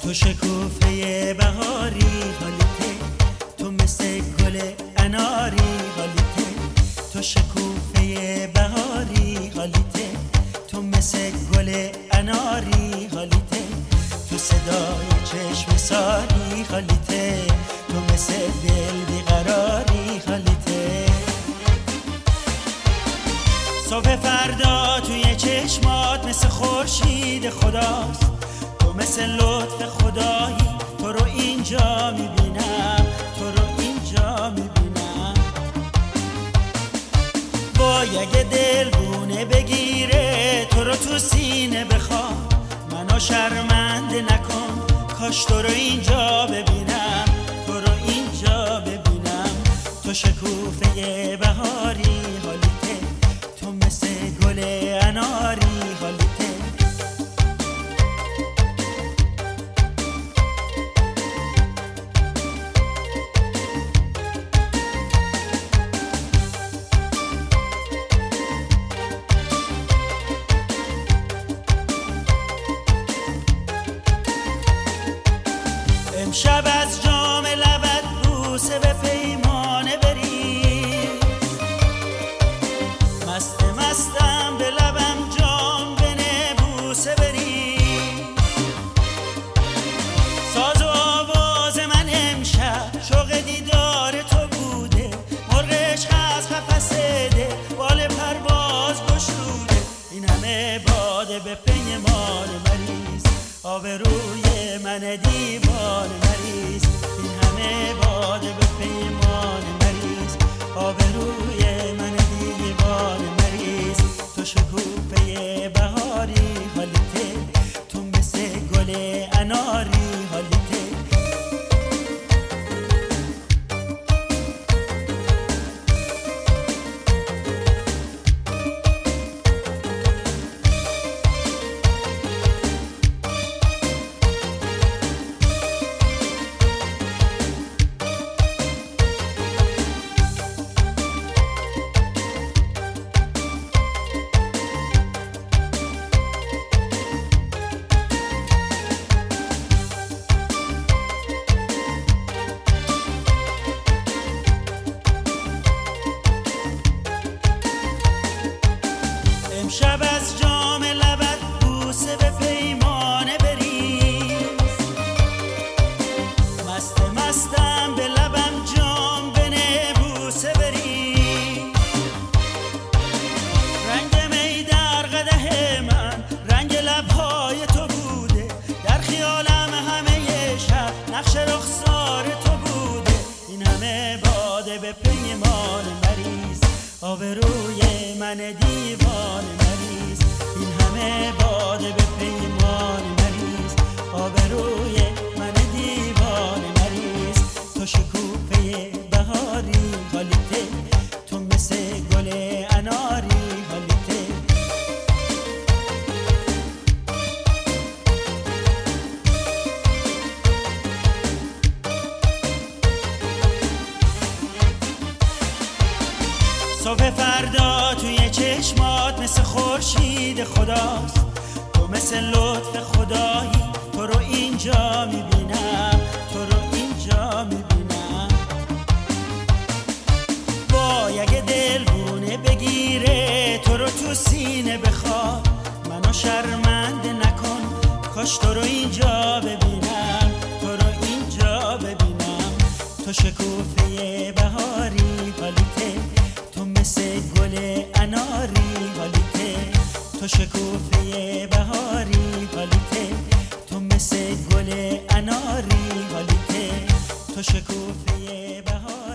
تو شکوفه بهاری حالیته، تو مثل گل اناری حالیته. تو شکوفه بهاری حالیته، تو مثل گل اناری حالیته. تو صدای چشم ساری حالیته، تو مثل دل بیقراری حالیته. صبح فردا توی چشمات مثل خورشید خداست، تو مثل لطف خدایی. تو رو اینجا میبینم، تو رو اینجا میبینم. وای اگه دلگونه بگیره تو رو تو سینه بخوام، منو شرمنده نکن، کاش تو رو اینجا ببینم، تو رو اینجا ببینم. تو شکوفه بهاری حالیته، تو مثل گل اناری حالیته. امشب از جام لبت بوسه به پیمانه بریم، مستم به لبم جام بنه بوسه بریم. ساز و آواز من امشب شوق دیدار تو بوده، مرغ عشق از قفس ده بال پرواز گشوده. این همه باده به پیمان مریض، آبروی من دیوان مریض. این همه باده به پیمان مریض، آبروی من دیوان مریض. تو شکوفه بهاری حالیته، تو مثل گل اناری حالیته. امشب از جام لبت بوسه به پیمانه بریم، مستم به لبم جام بنه بوسه بریم. رنگ می در قدح من رنگ لبهای تو بوده، در خیالم همه شب نقش رخسار تو بوده. این همه باده به پیمان مریض، آبروی من دیوان مریض. این همه باده به پیمان مریض، آبروی من دیوان مریض. تو شکوفه بهاری حالیته، تو مثل گل اناری حالیته. صبح فردا توی چشمات مثل خورشید خداست، تو مثل لطف خدایی. تو رو اینجا میبینم، تو رو اینجا میبینم. وای اگه دلگونه بگیره تو رو تو سینه بخواد، منو شرمنده نکن، کاش تو رو اینجا ببینم، تو رو اینجا ببینم. تو شکوفه بهاری حالیته، تو مثل گل اناری حالیته. تو شکوفه بهاری حالیته، تو مثل گل اناری حالیته. تو شکوفه بهاری